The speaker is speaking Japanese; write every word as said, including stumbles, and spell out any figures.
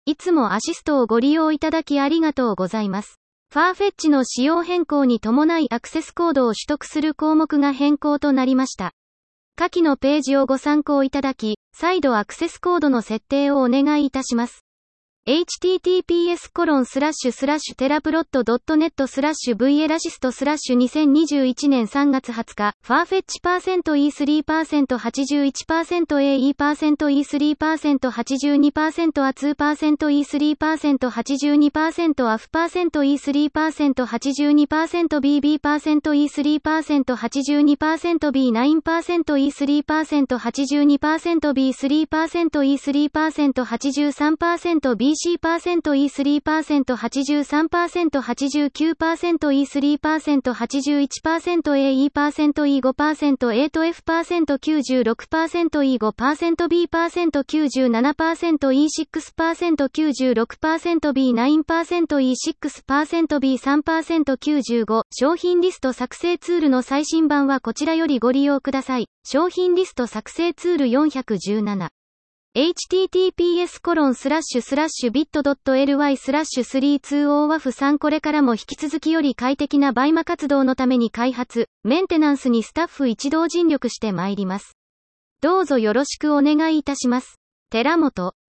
いつもアシストをご利用いただきありがとうございます。ファーフェッチの仕様変更に伴いアクセスコードを取得する項目が変更となりました。下記のページをご参考いただき、再度アクセスコードの設定をお願いいたします。エイチティーティーピーエスコロンスラッシュスラッシュテラプロットドットネットスラッシュ ブイエラシストスラッシュにせんにじゅういちねんさんがつはつか、ファーフェッチパーセント イースリーパーセント はちじゅういちパーセント エーイー パーセント イースリーパーセント はちじゅうにパーセント アツーパーセント イースリーパーセント はちじゅうにパーセント アフパーセント イースリーパーセント はちじゅうにパーセント ビービー パーセント イースリーパーセント はちじゅうにパーセント ビーナインパーセント イースリーパーセント はちじゅうにパーセント ビースリーパーセント イースリーパーセント はちじゅうさんパーセント ビーシー パーセント イースリーパーセント はちじゅうさんパーセント はちじゅうきゅうパーセント イースリーパーセント はちじゅういちパーセント エーイー パーセント イーごパーセント エートエフ パーセント きゅうじゅうろくパーセント イーごパーセント ビー パーセント きゅうじゅうななパーセント イーシックス パーセント きゅうじゅうろくパーセント ビーナインパーセント イーシックス パーセント ビーさんパーセント きゅうじゅうご商品リスト作成ツールの最新版はこちらよりご利用ください。商品リスト作成ツールよんひゃくじゅうななエイチティーティーピーエスコロンスラッシュスラッシュビットドットエルワイスラッシュスリーツーオーワフさんこれからも引き続きより快適なバイマ活動のために開発、メンテナンスにスタッフ一同尽力してまいります。どうぞよろしくお願いいたします。寺本